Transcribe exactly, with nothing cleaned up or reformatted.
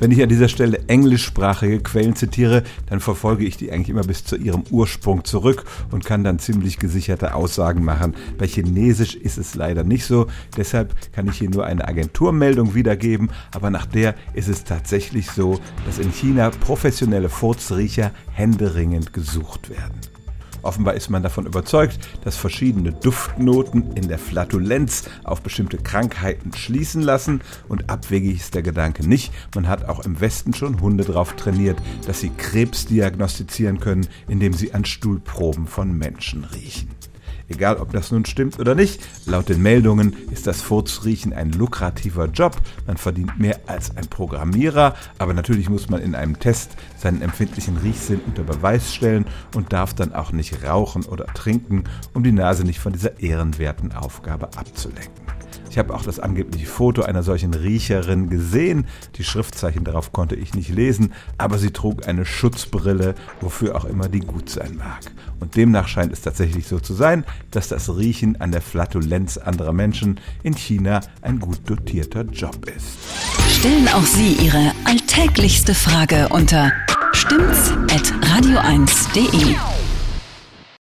Wenn ich an dieser Stelle englischsprachige Quellen zitiere, dann verfolge ich die eigentlich immer bis zu ihrem Ursprung zurück und kann dann ziemlich gesicherte Aussagen machen. Bei Chinesisch ist es leider nicht so, deshalb kann ich hier nur eine Agenturmeldung wiedergeben, aber nach der ist es tatsächlich so, dass in China professionelle Furzriecher händeringend gesucht werden. Offenbar ist man davon überzeugt, dass verschiedene Duftnoten in der Flatulenz auf bestimmte Krankheiten schließen lassen, und abwegig ist der Gedanke nicht. Man hat auch im Westen schon Hunde darauf trainiert, dass sie Krebs diagnostizieren können, indem sie an Stuhlproben von Menschen riechen. Egal, ob das nun stimmt oder nicht, laut den Meldungen ist das Furzriechen ein lukrativer Job. Man verdient mehr als ein Programmierer, aber natürlich muss man in einem Test seinen empfindlichen Riechsinn unter Beweis stellen und darf dann auch nicht rauchen oder trinken, um die Nase nicht von dieser ehrenwerten Aufgabe abzulenken. Ich habe auch das angebliche Foto einer solchen Riecherin gesehen. Die Schriftzeichen darauf konnte ich nicht lesen, aber sie trug eine Schutzbrille, wofür auch immer die gut sein mag. Und demnach scheint es tatsächlich so zu sein, dass das Riechen an der Flatulenz anderer Menschen in China ein gut dotierter Job ist. Stellen auch Sie Ihre alltäglichste Frage unter stimmt's at radio eins punkt de.